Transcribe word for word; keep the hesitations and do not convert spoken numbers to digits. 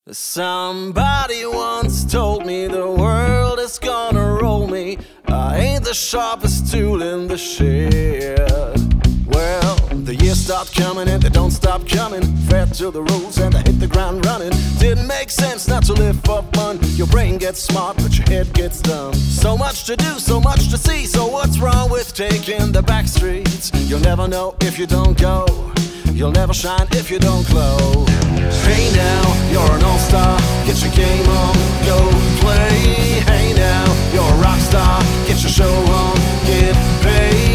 Somebody once told me the world is gonna roll me. I ain't the sharpest tool in the shed. Well, the years start coming and they don't stop coming. Fed to the rules and I hit the ground running. Didn't make sense not to live for fun. Your brain gets smart but your head gets dumb. So much to do, so much to see. So what's wrong with taking the back streets? You'll never know if you don't go. You'll never shine if you don't glow. Hey now, you're an all-star. Get your game on, go play. Hey now, you're a rock star. Get your show on, get paid.